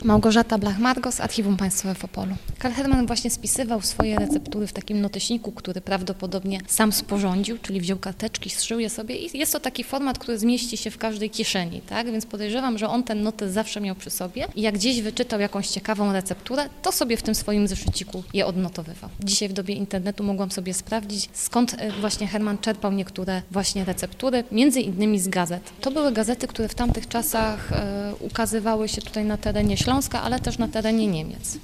Małgorzata Blach-Margos, Archiwum Państwowe w Opolu. Karl Hermann właśnie spisywał swoje receptury w takim noteśniku, który prawdopodobnie sam sporządził, czyli wziął karteczki, zszył je sobie i jest to taki format, który zmieści się w każdej kieszeni, tak? Więc podejrzewam, że on ten notes zawsze miał przy sobie i jak gdzieś wyczytał jakąś ciekawą recepturę, to sobie w tym swoim zeszyciku je odnotowywał. Dzisiaj w dobie internetu mogłam sobie sprawdzić, skąd właśnie Hermann czerpał niektóre właśnie receptury, między innymi z gazet. To były gazety, które w tamtych czasach ukazywały się tutaj na terenie Śląska, ale też na terenie Niemiec.